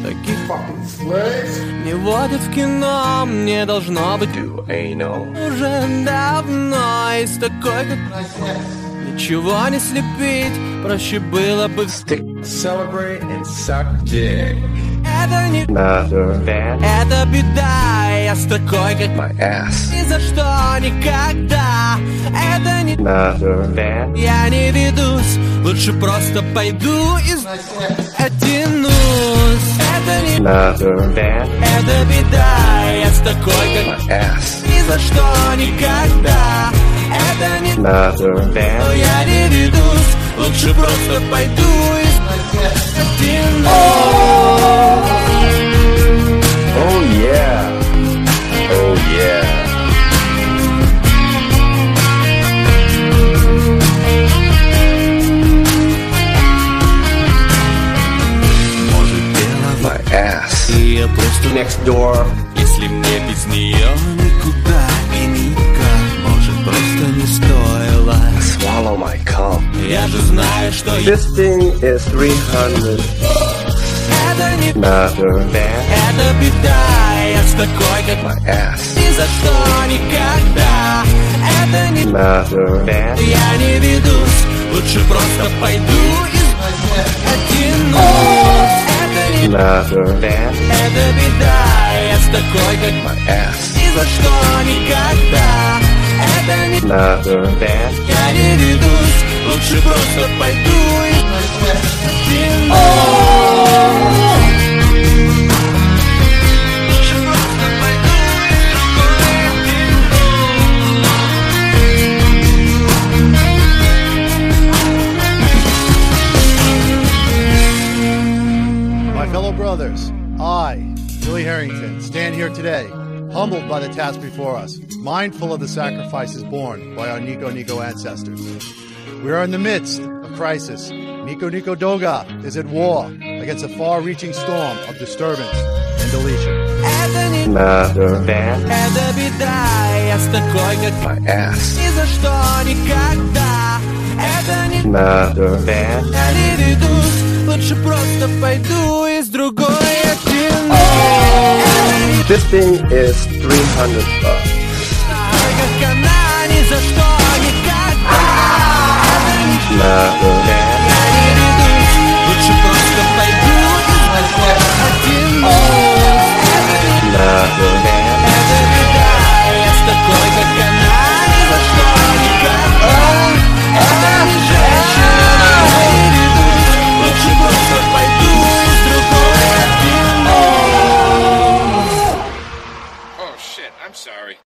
Таких не водят в кино, мне должно быть уже давно. Из такой, как ничего не слепить, проще было бы Celebrate and suck dick. Это не Bad. это беда, я с такой, как My ass. ни за что никогда. Это не Bad. я не ведусь, лучше просто пойду и оттянусь. Это не Bad. это беда, я с такой, как My ass. ни за что никогда. Это не но Bad. я не ведусь, лучше просто пойду и оттянусь. Oh yeah. Oh yeah. Может, дело My ass. и я просто Next door. если мне без нее никуда и никак, может, просто не стоило. Swallow my cum. Я же знаю, что This thing is 300. это не Bad. это беда, я с такой, как My ass. ни за что никогда. Это не Bad. я не ведусь, лучше просто пойду и оттянусь. Это не Bad. это беда, я с такой, как My ass. ни за что никогда. Это не Bad. я не ведусь, лучше просто пойду и оттянусь. Лучше просто пойду и My fellow brothers, I, Billy Harrington, stand here today, humbled by the task before us, mindful of the sacrifices borne by our Nico Nico ancestors. We are in the midst of crisis. Nico Nico Doga is at war against a far-reaching storm of disturbance and deletion. это не Bad. это беда, я с такой, как My ass. ни за что никогда. Это не Bad. я не ведусь, лучше просто пойду и с другой оттянусь. This thing is 300 bucks. Как она ни за что никогда. Bad. Я не ведусь, лучше просто пойду и оттянусь. Это беда, я с такой, как она, ни за что никогда. Это не женщина, я не ведусь, лучше просто пойду и с другой оттянусь. Oh shit, I'm sorry.